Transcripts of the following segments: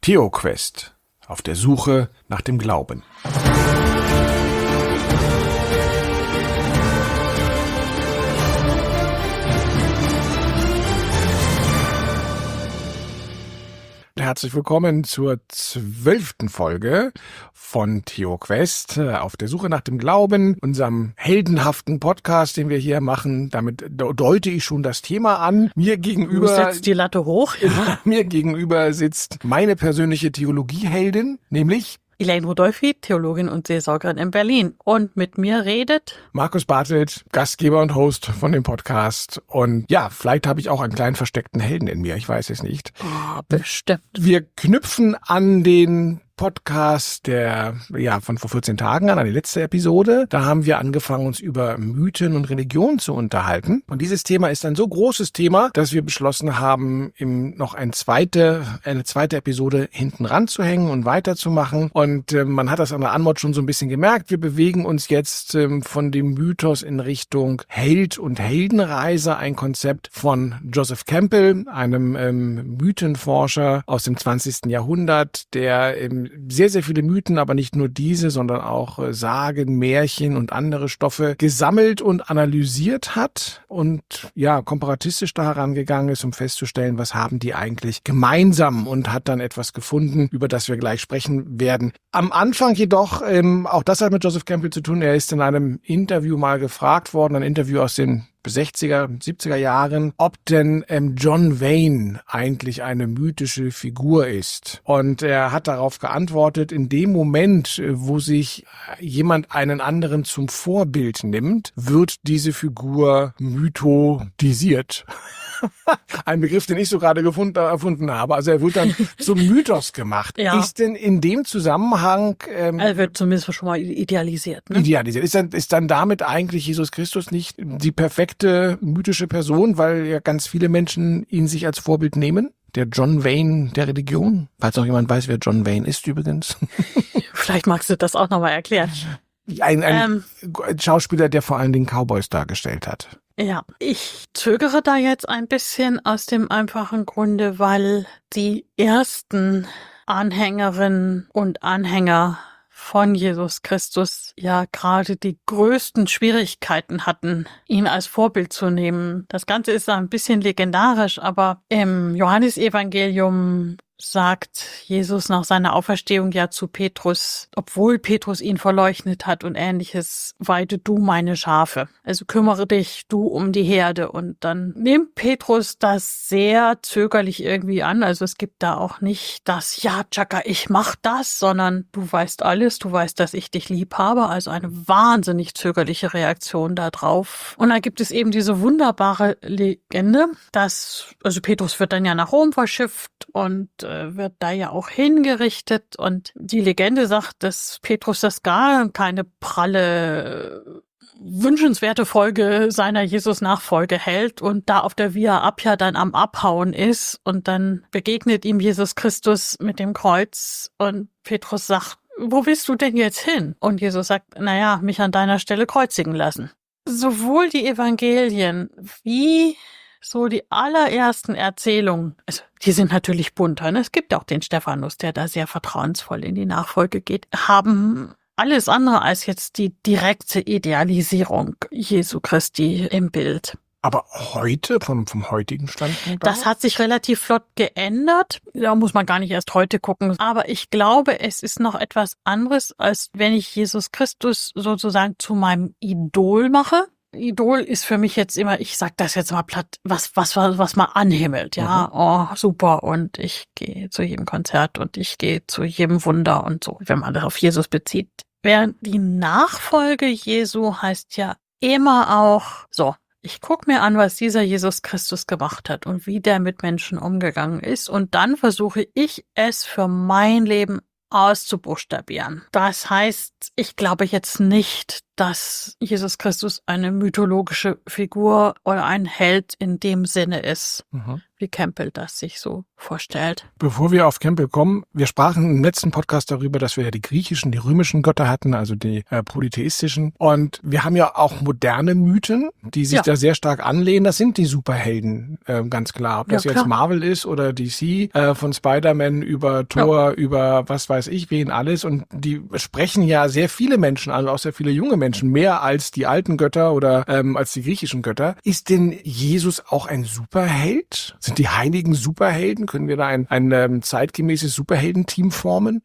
TheoQuest. Auf der Suche nach dem Glauben. Herzlich willkommen zur 12. Folge von TheoQuest, auf der Suche nach dem Glauben, unserem heldenhaften Podcast, den wir hier machen. Damit deute ich schon das Thema an. Mir gegenüber, du setzt die Latte hoch. Mir gegenüber sitzt meine persönliche Theologieheldin, nämlich Elaine Rudolphi, Theologin und Seelsorgerin in Berlin. Und mit mir redet Markus Bartelt, Gastgeber und Host von dem Podcast. Und ja, vielleicht habe ich auch einen kleinen versteckten Helden in mir, ich weiß es nicht. Oh, bestimmt. Wir knüpfen an den Podcast von vor 14 Tagen an die letzte Episode. Da haben wir angefangen, uns über Mythen und Religion zu unterhalten. Und dieses Thema ist ein so großes Thema, dass wir beschlossen haben, noch eine zweite Episode hinten ranzuhängen und weiterzumachen. Und man hat das an der Anmod schon so ein bisschen gemerkt. Wir bewegen uns jetzt von dem Mythos in Richtung Held- und Heldenreise, ein Konzept von Joseph Campbell, einem Mythenforscher aus dem 20. Jahrhundert, der sehr, sehr viele Mythen, aber nicht nur diese, sondern auch Sagen, Märchen und andere Stoffe gesammelt und analysiert hat und ja, komparatistisch da herangegangen ist, um festzustellen, was haben die eigentlich gemeinsam, und hat dann etwas gefunden, über das wir gleich sprechen werden. Am Anfang jedoch, auch das hat mit Joseph Campbell zu tun, er ist in einem Interview mal gefragt worden, ein Interview aus den 60er, 70er Jahren, ob denn John Wayne eigentlich eine mythische Figur ist. Und er hat darauf geantwortet, in dem Moment, wo sich jemand einen anderen zum Vorbild nimmt, wird diese Figur mythodisiert. Ein Begriff, den ich so gerade erfunden habe. Also er wird dann zum Mythos gemacht. Ja. Ist denn in dem Zusammenhang... er wird zumindest schon mal idealisiert. Ne? Idealisiert. Ist dann damit eigentlich Jesus Christus nicht die perfekte mythische Person, weil ja ganz viele Menschen ihn sich als Vorbild nehmen? Der John Wayne der Religion? Falls noch jemand weiß, wer John Wayne ist übrigens. Vielleicht magst du das auch nochmal erklären. Ein Schauspieler, der vor allen Dingen Cowboys dargestellt hat. Ja, ich zögere da jetzt ein bisschen aus dem einfachen Grunde, weil die ersten Anhängerinnen und Anhänger von Jesus Christus ja gerade die größten Schwierigkeiten hatten, ihn als Vorbild zu nehmen. Das Ganze ist ein bisschen legendarisch, aber im Johannesevangelium sagt Jesus nach seiner Auferstehung ja zu Petrus, obwohl Petrus ihn verleugnet hat und Ähnliches: weide du meine Schafe. Also kümmere dich du um die Herde. Und dann nimmt Petrus das sehr zögerlich irgendwie an. Also es gibt da auch nicht das, ja, Chaka, ich mach das, sondern du weißt alles, du weißt, dass ich dich lieb habe. Also eine wahnsinnig zögerliche Reaktion da drauf. Und dann gibt es eben diese wunderbare Legende, dass, also Petrus wird dann ja nach Rom verschifft und wird da ja auch hingerichtet, und die Legende sagt, dass Petrus das gar keine pralle, wünschenswerte Folge seiner Jesus-Nachfolge hält und da auf der Via Appia dann am Abhauen ist, und dann begegnet ihm Jesus Christus mit dem Kreuz und Petrus sagt: Wo willst du denn jetzt hin? Und Jesus sagt: Naja, mich an deiner Stelle kreuzigen lassen. Sowohl die Evangelien wie so die allerersten Erzählungen, also die sind natürlich bunter, ne? Es gibt auch den Stephanus, der da sehr vertrauensvoll in die Nachfolge geht, haben alles andere als jetzt die direkte Idealisierung Jesu Christi im Bild. Aber heute, vom heutigen Standpunkt Das hat sich relativ flott geändert. Da muss man gar nicht erst heute gucken. Aber ich glaube, es ist noch etwas anderes, als wenn ich Jesus Christus sozusagen zu meinem Idol mache. Idol ist für mich jetzt immer, ich sag das jetzt mal platt, was man anhimmelt, ja. Oh, super, und ich gehe zu jedem Konzert und ich gehe zu jedem Wunder und so, wenn man das auf Jesus bezieht. Während die Nachfolge Jesu heißt ja immer auch, so, ich gucke mir an, was dieser Jesus Christus gemacht hat und wie der mit Menschen umgegangen ist, und dann versuche ich es für mein Leben auszubuchstabieren. Das heißt, ich glaube jetzt nicht, dass Jesus Christus eine mythologische Figur oder ein Held in dem Sinne ist, wie Campbell das sich so vorstellt. Bevor wir auf Campbell kommen, wir sprachen im letzten Podcast darüber, dass wir ja die griechischen, die römischen Götter hatten, also die polytheistischen. Und wir haben ja auch moderne Mythen, die sich da sehr stark anlehnen. Das sind die Superhelden, ganz klar. Ob das jetzt Marvel ist oder DC, von Spider-Man über Thor, über was weiß ich, wen alles. Und die sprechen ja sehr viele Menschen an, auch sehr viele junge Menschen, mehr als die alten Götter oder als die griechischen Götter. Ist denn Jesus auch ein Superheld? Sind die heiligen Superhelden? Können wir da ein zeitgemäßes Superheldenteam formen?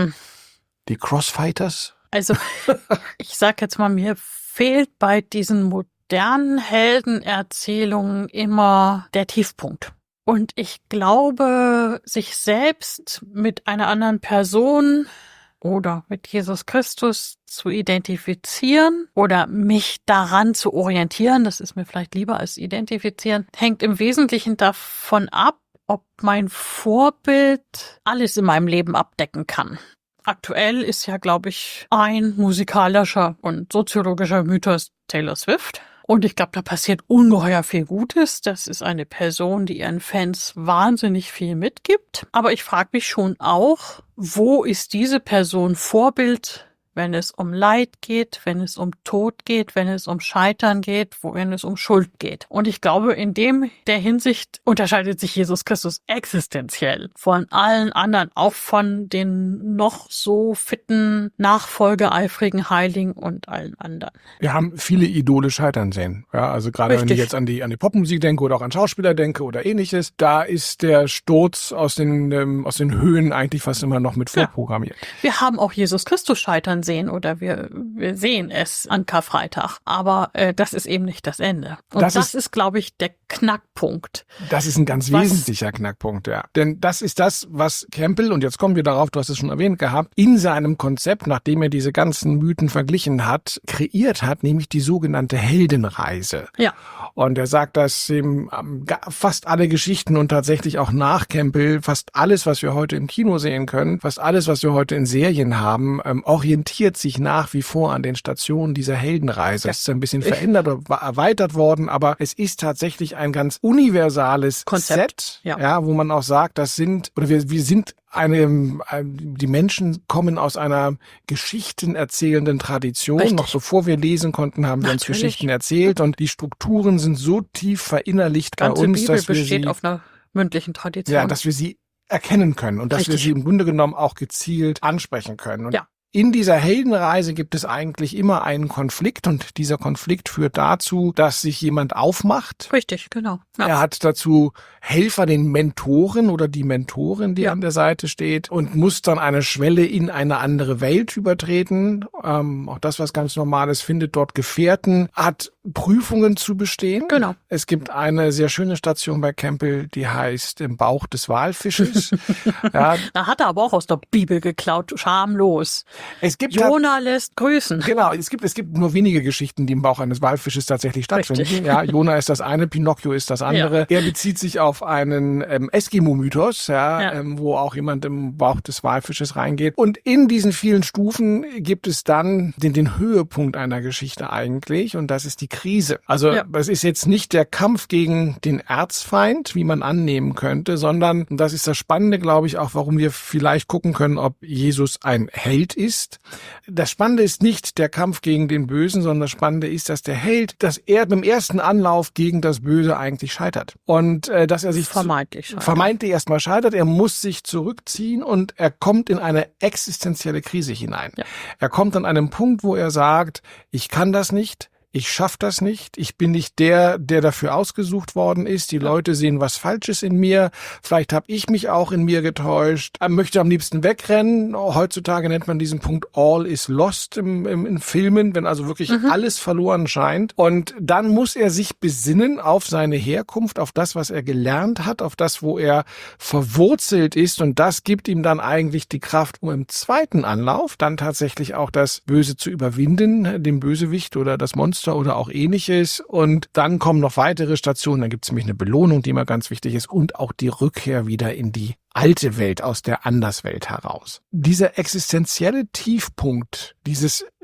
Die Crossfighters? Also, ich sag jetzt mal, mir fehlt bei diesen modernen Heldenerzählungen immer der Tiefpunkt. Und ich glaube, sich selbst mit einer anderen Person oder mit Jesus Christus zu identifizieren oder mich daran zu orientieren, das ist mir vielleicht lieber als identifizieren, hängt im Wesentlichen davon ab, ob mein Vorbild alles in meinem Leben abdecken kann. Aktuell ist ja, glaube ich, ein musikalischer und soziologischer Mythos Taylor Swift. Und ich glaube, da passiert ungeheuer viel Gutes. Das ist eine Person, die ihren Fans wahnsinnig viel mitgibt. Aber ich frage mich schon auch, wo ist diese Person Vorbild, wenn es um Leid geht, wenn es um Tod geht, wenn es um Scheitern geht, wenn es um Schuld geht. Und ich glaube, in der Hinsicht unterscheidet sich Jesus Christus existenziell von allen anderen, auch von den noch so fitten, nachfolgeeifrigen Heiligen und allen anderen. Wir haben viele Idole scheitern sehen. Ja, also gerade wenn ich jetzt an die Popmusik denke oder auch an Schauspieler denke oder ähnliches, da ist der Sturz aus den Höhen eigentlich fast immer noch mit vorprogrammiert. Ja. Wir haben auch Jesus Christus scheitern sehen oder wir sehen es an Karfreitag. Aber das ist eben nicht das Ende. Und das ist, glaube ich, der Knackpunkt. Das ist ein ganz wesentlicher Knackpunkt, ja. Denn das ist das, was Campbell, und jetzt kommen wir darauf, du hast es schon erwähnt gehabt, in seinem Konzept, nachdem er diese ganzen Mythen verglichen hat, kreiert hat, nämlich die sogenannte Heldenreise. Ja. Und er sagt, dass fast alle Geschichten und tatsächlich auch nach Campbell, fast alles, was wir heute im Kino sehen können, fast alles, was wir heute in Serien haben, orientiert sich nach wie vor an den Stationen dieser Heldenreise. Es ist ein bisschen verändert oder erweitert worden, aber es ist tatsächlich ein ganz universales Konzept, ja, wo man auch sagt, die Menschen kommen aus einer geschichtenerzählenden Tradition. Richtig. Noch bevor wir lesen konnten, haben wir uns Geschichten erzählt und die Strukturen sind so tief verinnerlicht bei uns, Bibel dass wir besteht auf einer mündlichen Tradition. Ja, dass wir sie erkennen können und dass wir sie im Grunde genommen auch gezielt ansprechen können. Und in dieser Heldenreise gibt es eigentlich immer einen Konflikt und dieser Konflikt führt dazu, dass sich jemand aufmacht. Richtig, genau. Ja. Er hat dazu Helfer, den Mentoren oder die Mentorin, die an der Seite steht und muss dann eine Schwelle in eine andere Welt übertreten. Auch das, was ganz Normales, findet dort Gefährten, hat Prüfungen zu bestehen. Genau. Es gibt eine sehr schöne Station bei Campbell, die heißt Im Bauch des Walfisches. Da hat er aber auch aus der Bibel geklaut, schamlos. Jona lässt grüßen. Genau, es gibt nur wenige Geschichten, die im Bauch eines Walfisches tatsächlich stattfinden. Richtig. Ja, Jona ist das eine, Pinocchio ist das andere. Ja. Er bezieht sich auf einen Eskimo-Mythos, wo auch jemand im Bauch des Walfisches reingeht. Und in diesen vielen Stufen gibt es dann den Höhepunkt einer Geschichte eigentlich und das ist die Krise. Also das ist jetzt nicht der Kampf gegen den Erzfeind, wie man annehmen könnte, sondern, und das ist das Spannende, glaube ich, auch warum wir vielleicht gucken können, ob Jesus ein Held ist. Das Spannende ist nicht der Kampf gegen den Bösen, sondern das Spannende ist, dass der Held, dass er beim ersten Anlauf gegen das Böse eigentlich scheitert. Und dass er sich vermeintlich erstmal scheitert, er muss sich zurückziehen und er kommt in eine existenzielle Krise hinein. Ja. Er kommt an einem Punkt, wo er sagt, ich kann das nicht, ich schaffe das nicht, ich bin nicht der dafür ausgesucht worden ist, die Leute sehen was Falsches in mir, vielleicht habe ich mich auch in mir getäuscht, möchte am liebsten wegrennen. Heutzutage nennt man diesen Punkt All is lost in Filmen, wenn also wirklich alles verloren scheint. Und dann muss er sich besinnen auf seine Herkunft, auf das, was er gelernt hat, auf das, wo er verwurzelt ist und das gibt ihm dann eigentlich die Kraft, um im zweiten Anlauf dann tatsächlich auch das Böse zu überwinden, den Bösewicht oder das Monster oder auch ähnliches und dann kommen noch weitere Stationen, dann gibt es nämlich eine Belohnung, die immer ganz wichtig ist und auch die Rückkehr wieder in die alte Welt aus der Anderswelt heraus. Dieser existenzielle Tiefpunkt, dieses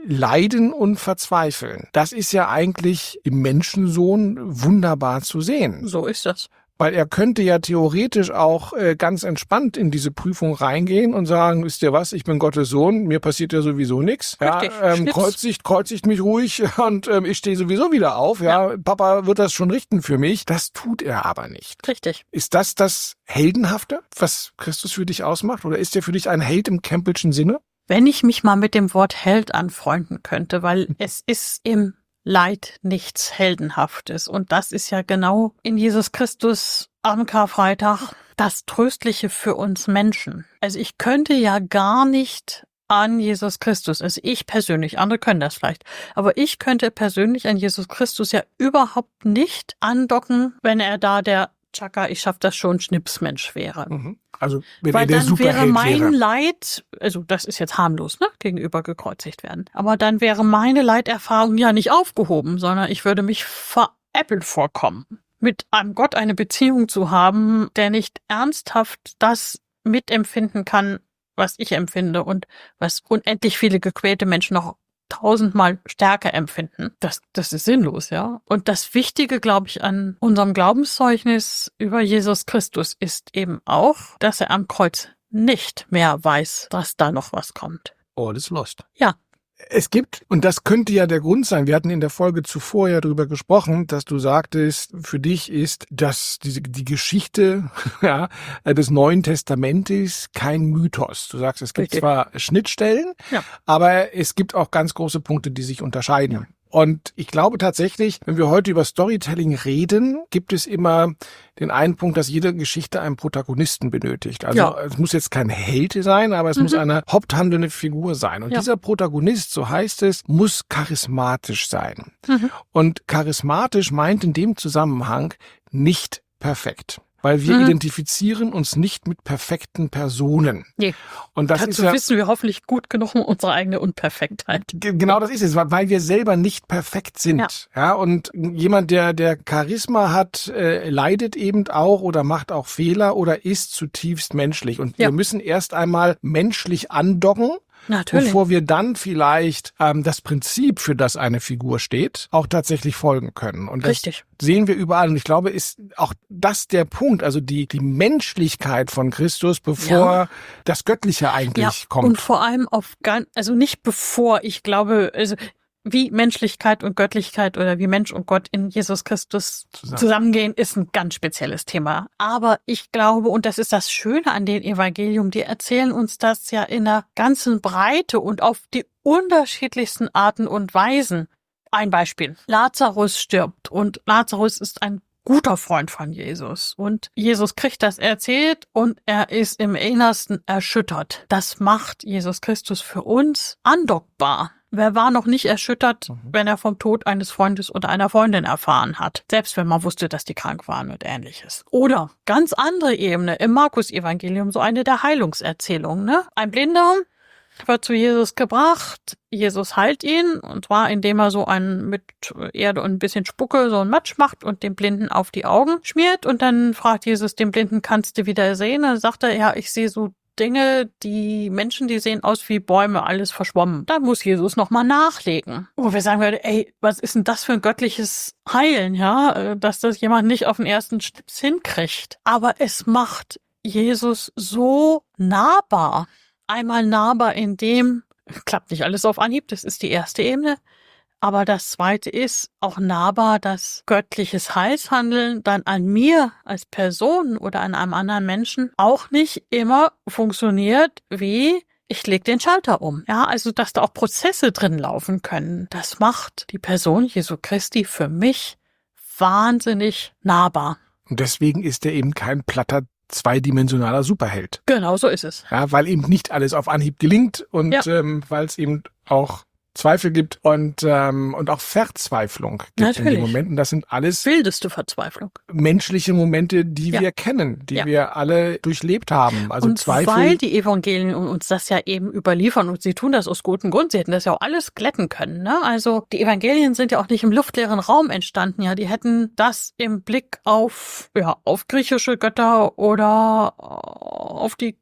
leiden und verzweifeln. Das ist ja eigentlich im Menschensohn wunderbar zu sehen. So ist das. Weil er könnte ja theoretisch auch ganz entspannt in diese Prüfung reingehen und sagen, wisst ihr was, ich bin Gottes Sohn, mir passiert ja sowieso nichts. Ja, kreuzigt mich ruhig und ich stehe sowieso wieder auf. Ja, Papa wird das schon richten für mich. Das tut er aber nicht. Richtig. Ist das Heldenhafte, was Christus für dich ausmacht? Oder ist er für dich ein Held im Campbellschen Sinne? Wenn ich mich mal mit dem Wort Held anfreunden könnte, weil es ist im Leid nichts Heldenhaftes. Und das ist ja genau in Jesus Christus am Karfreitag das Tröstliche für uns Menschen. Also ich könnte ja gar nicht an Jesus Christus, also ich persönlich, andere können das vielleicht, aber ich könnte persönlich an Jesus Christus ja überhaupt nicht andocken, wenn er da der Chaka, ich schaff das schon, Schnipsmensch wäre. Also wenn weil er der dann Superheld wäre mein wäre. Leid, also das ist jetzt harmlos, ne, gegenüber gekreuzigt werden. Aber dann wäre meine Leiterfahrung ja nicht aufgehoben, sondern ich würde mich veräppelt vorkommen. Mit einem Gott eine Beziehung zu haben, der nicht ernsthaft das mitempfinden kann, was ich empfinde und was unendlich viele gequälte Menschen noch 1000-mal stärker empfinden. Das ist sinnlos, ja. Und das Wichtige, glaube ich, an unserem Glaubenszeugnis über Jesus Christus ist eben auch, dass er am Kreuz nicht mehr weiß, dass da noch was kommt. All is lost. Ja. Es gibt, und das könnte ja der Grund sein, wir hatten in der Folge zuvor ja darüber gesprochen, dass du sagtest, für dich ist das die Geschichte ja, des Neuen Testamentes kein Mythos. Du sagst, es gibt zwar Schnittstellen, aber es gibt auch ganz große Punkte, die sich unterscheiden. Ja. Und ich glaube tatsächlich, wenn wir heute über Storytelling reden, gibt es immer den einen Punkt, dass jede Geschichte einen Protagonisten benötigt. Also es muss jetzt kein Held sein, aber es muss eine haupthandelnde Figur sein. Und dieser Protagonist, so heißt es, muss charismatisch sein. Und charismatisch meint in dem Zusammenhang nicht perfekt. Weil wir identifizieren uns nicht mit perfekten Personen. Nee. Und das dazu wissen wir hoffentlich gut genug um unsere eigene Unperfektheit. Genau das ist es, weil wir selber nicht perfekt sind. Ja, und jemand, der Charisma hat, leidet eben auch oder macht auch Fehler oder ist zutiefst menschlich. Und wir müssen erst einmal menschlich andocken. Natürlich. Bevor wir dann vielleicht das Prinzip, für das eine Figur steht, auch tatsächlich folgen können. Und das sehen wir überall. Und ich glaube, ist auch das der Punkt, also die Menschlichkeit von Christus, bevor das Göttliche eigentlich kommt. Und vor allem also nicht bevor, ich glaube, also wie Menschlichkeit und Göttlichkeit oder wie Mensch und Gott in Jesus Christus zusammengehen, ist ein ganz spezielles Thema. Aber ich glaube, und das ist das Schöne an den Evangelium, die erzählen uns das ja in der ganzen Breite und auf die unterschiedlichsten Arten und Weisen. Ein Beispiel. Lazarus stirbt und Lazarus ist ein guter Freund von Jesus. Und Jesus kriegt das erzählt und er ist im Innersten erschüttert. Das macht Jesus Christus für uns andockbar. Wer war noch nicht erschüttert, wenn er vom Tod eines Freundes oder einer Freundin erfahren hat? Selbst wenn man wusste, dass die krank waren und Ähnliches. Oder ganz andere Ebene im Markus-Evangelium, so eine der Heilungserzählungen, ne? Ein Blinder wird zu Jesus gebracht. Jesus heilt ihn, und zwar indem er so mit Erde und ein bisschen Spucke so einen Matsch macht und dem Blinden auf die Augen schmiert. Und dann fragt Jesus den Blinden, kannst du wieder sehen? Dann sagt er, ja, ich sehe so Dinge, die Menschen, die sehen aus wie Bäume, alles verschwommen. Da muss Jesus nochmal nachlegen. Wo wir sagen würden, ey, was ist denn das für ein göttliches Heilen, ja? Dass das jemand nicht auf den ersten Schnips hinkriegt. Aber es macht Jesus so nahbar. Einmal nahbar in dem, klappt nicht alles auf Anhieb, das ist die erste Ebene. Aber das zweite ist auch nahbar, dass göttliches Heilshandeln dann an mir als Person oder an einem anderen Menschen auch nicht immer funktioniert wie ich leg den Schalter um. Ja, also dass da auch Prozesse drin laufen können. Das macht die Person Jesu Christi für mich wahnsinnig nahbar. Und deswegen ist er eben kein platter zweidimensionaler Superheld. Genau, so ist es. Ja, weil eben nicht alles auf Anhieb gelingt und weil es eben auch Zweifel gibt und auch Verzweiflung gibt in den Momenten. Das sind alles wildeste Verzweiflung. Menschliche Momente, die wir kennen, die wir alle durchlebt haben. Also und Zweifel. Weil die Evangelien uns das ja eben überliefern und sie tun das aus gutem Grund. Sie hätten das ja auch alles glätten können, ne? Also die Evangelien sind ja auch nicht im luftleeren Raum entstanden. Ja, die hätten das im Blick auf griechische Götter oder auf die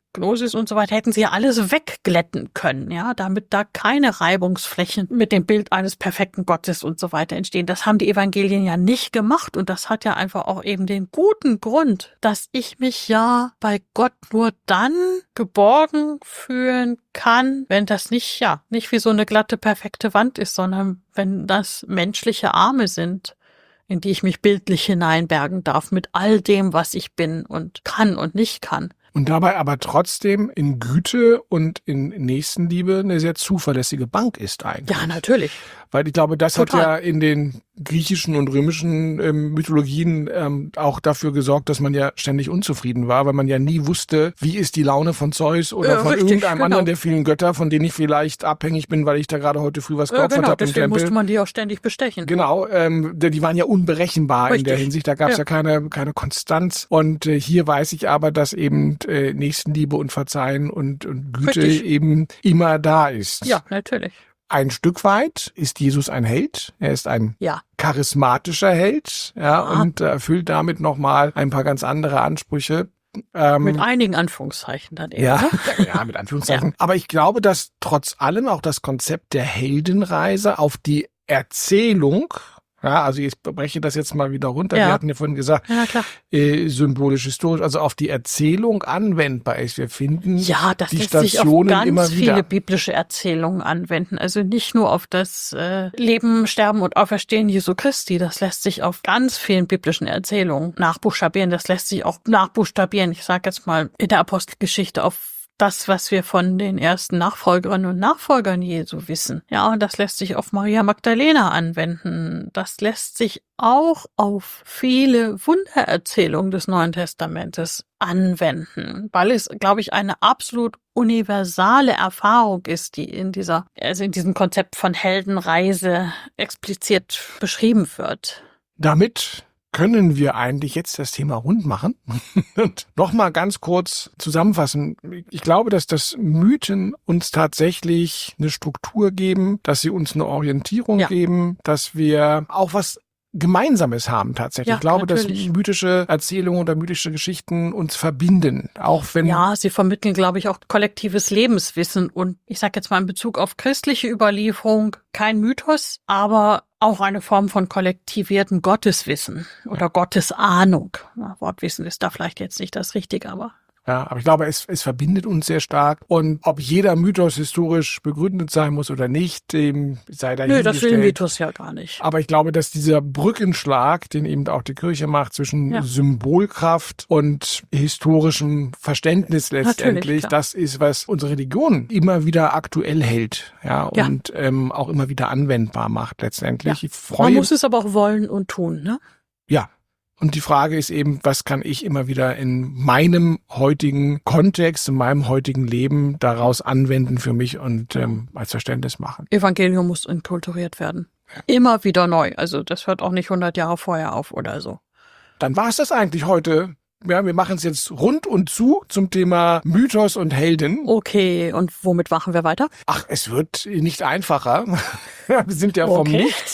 Gnosis und so weiter, hätten sie ja alles wegglätten können, ja, damit da keine Reibungsflächen mit dem Bild eines perfekten Gottes und so weiter entstehen. Das haben die Evangelien ja nicht gemacht und das hat ja einfach auch eben den guten Grund, dass ich mich ja bei Gott nur dann geborgen fühlen kann, wenn das nicht wie so eine glatte, perfekte Wand ist, sondern wenn das menschliche Arme sind, in die ich mich bildlich hineinbergen darf mit all dem, was ich bin und kann und nicht kann. Und dabei aber trotzdem in Güte und in Nächstenliebe eine sehr zuverlässige Bank ist eigentlich. Ja, natürlich. Weil ich glaube, das Total. hat ja in den griechischen und römischen Mythologien auch dafür gesorgt, dass man ja ständig unzufrieden war, weil man ja nie wusste, wie ist die Laune von Zeus oder von irgendeinem anderen der vielen Götter, von denen ich vielleicht abhängig bin, weil ich da gerade heute früh was geopfert habe im deswegen Tempel. musste man die auch ständig bestechen. Genau, die waren ja unberechenbar in der Hinsicht, da gab es ja keine Konstanz. Und hier weiß ich aber, dass eben Nächstenliebe und Verzeihen und Güte eben immer da ist. Ja, natürlich. Ein Stück weit ist Jesus ein Held. Er ist ein charismatischer Held, und erfüllt damit nochmal ein paar ganz andere Ansprüche. Mit einigen Anführungszeichen dann eben. Ja, mit Anführungszeichen. Ja. Aber ich glaube, dass trotz allem auch das Konzept der Heldenreise auf die Erzählung, also ich breche das jetzt mal wieder runter. Wir hatten ja vorhin gesagt, symbolisch, historisch, also auf die Erzählung anwendbar ist. Wir finden die Stationen auf immer ganz wieder. Viele biblische Erzählungen anwenden. Also nicht nur auf das Leben, Sterben und Auferstehen Jesu Christi. Das lässt sich auf ganz vielen biblischen Erzählungen nachbuchstabieren. Das lässt sich auch nachbuchstabieren. Ich sage jetzt mal in der Apostelgeschichte auf das, was wir von den ersten Nachfolgerinnen und Nachfolgern Jesu wissen. Ja, und das lässt sich auf Maria Magdalena anwenden. Das lässt sich auch auf viele Wundererzählungen des Neuen Testamentes anwenden, weil es, glaube ich, eine absolut universale Erfahrung ist, die in diesem Konzept von Heldenreise explizit beschrieben wird. Damit können wir eigentlich jetzt das Thema rund machen und nochmal ganz kurz zusammenfassen. Ich glaube, dass das Mythen uns tatsächlich eine Struktur geben, dass sie uns eine Orientierung geben, dass wir auch was Gemeinsames haben tatsächlich. Ich glaube, natürlich, dass mythische Erzählungen oder mythische Geschichten uns verbinden, auch wenn... Ja, sie vermitteln, glaube ich, auch kollektives Lebenswissen und ich sage jetzt mal in Bezug auf christliche Überlieferung kein Mythos, aber auch eine Form von kollektivierten Gotteswissen oder Gottesahnung. Wortwissen ist da vielleicht jetzt nicht das Richtige, aber... Ja, aber ich glaube, es verbindet uns sehr stark. Und ob jeder Mythos historisch begründet sein muss oder nicht, sei dahingestellt. Nö, das will Mythos ja gar nicht. Aber ich glaube, dass dieser Brückenschlag, den eben auch die Kirche macht, zwischen Symbolkraft und historischem Verständnis letztendlich, das ist, was unsere Religion immer wieder aktuell hält, und auch immer wieder anwendbar macht letztendlich. Ja. Man muss es aber auch wollen und tun, ne? Ja. Und die Frage ist eben, was kann ich immer wieder in meinem heutigen Kontext, in meinem heutigen Leben daraus anwenden für mich und als Verständnis machen. Evangelium muss inkulturiert werden. Ja. Immer wieder neu. Also das hört auch nicht 100 Jahre vorher auf oder so. Dann war es das eigentlich heute. Ja, wir machen es jetzt rund und zu zum Thema Mythos und Helden. Okay, und womit machen wir weiter? Ach, es wird nicht einfacher. Wir sind ja vom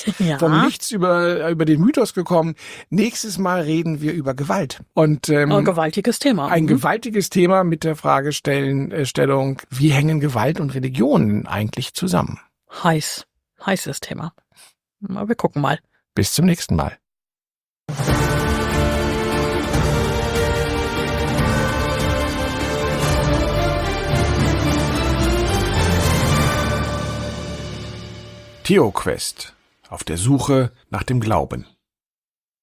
Nichts über den Mythos gekommen. Nächstes Mal reden wir über Gewalt. Und ein gewaltiges Thema. Ein gewaltiges Thema mit der Fragestellung, wie hängen Gewalt und Religion eigentlich zusammen? Heißes Thema. Wir gucken mal. Bis zum nächsten Mal. TheoQuest. Auf der Suche nach dem Glauben.